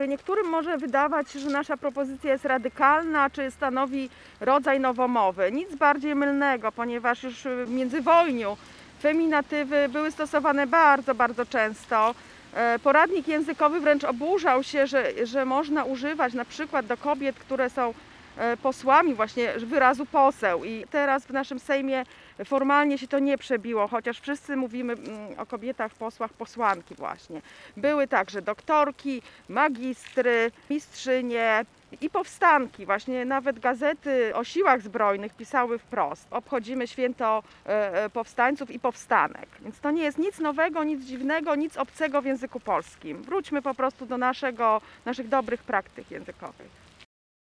Niektórym może wydawać się, że nasza propozycja jest radykalna, czy stanowi rodzaj nowomowy. Nic bardziej mylnego, ponieważ już w międzywojniu feminatywy były stosowane bardzo, bardzo często. Poradnik językowy wręcz oburzał się, że można używać na przykład do kobiet, które są posłami, właśnie wyrazu poseł. I teraz w naszym Sejmie formalnie się to nie przebiło, chociaż wszyscy mówimy o kobietach posłach, posłanki właśnie. Były także doktorki, magistry, mistrzynie i powstanki. Właśnie nawet gazety o siłach zbrojnych pisały wprost: obchodzimy święto powstańców i powstanek. Więc to nie jest nic nowego, nic dziwnego, nic obcego w języku polskim. Wróćmy po prostu do naszych dobrych praktyk językowych.